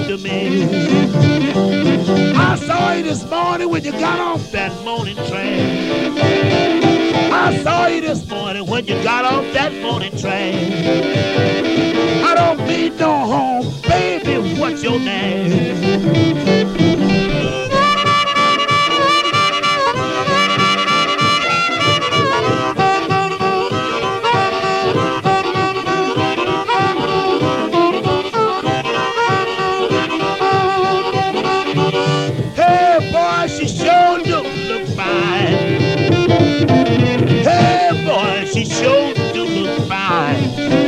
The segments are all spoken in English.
to me. I saw you this morning when you got off that morning train. I saw you this morning when you got off that morning train. I don't mean no harm, baby, what's your name? She sure do look fine. Hey boy, she sure do look fine.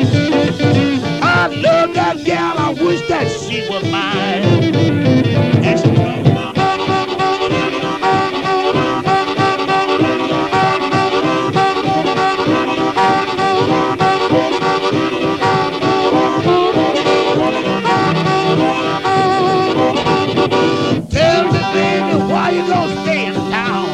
I love that gal, I wish that she were mine. Yes, tell me, baby, why you gonna stay in town?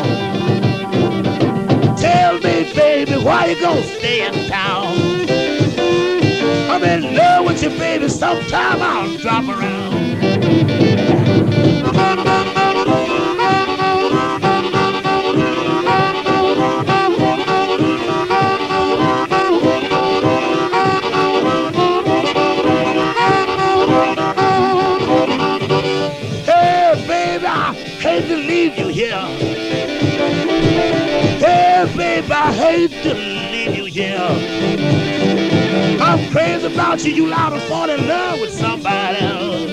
Tell me, baby, why you gonna stay in town? I'm in love with you, baby, sometime I'll drop around. Hey, baby, I hate to leave you here. Hey, baby, I hate to leave you here. I'm crazy about you, you liable to fall in love with somebody else.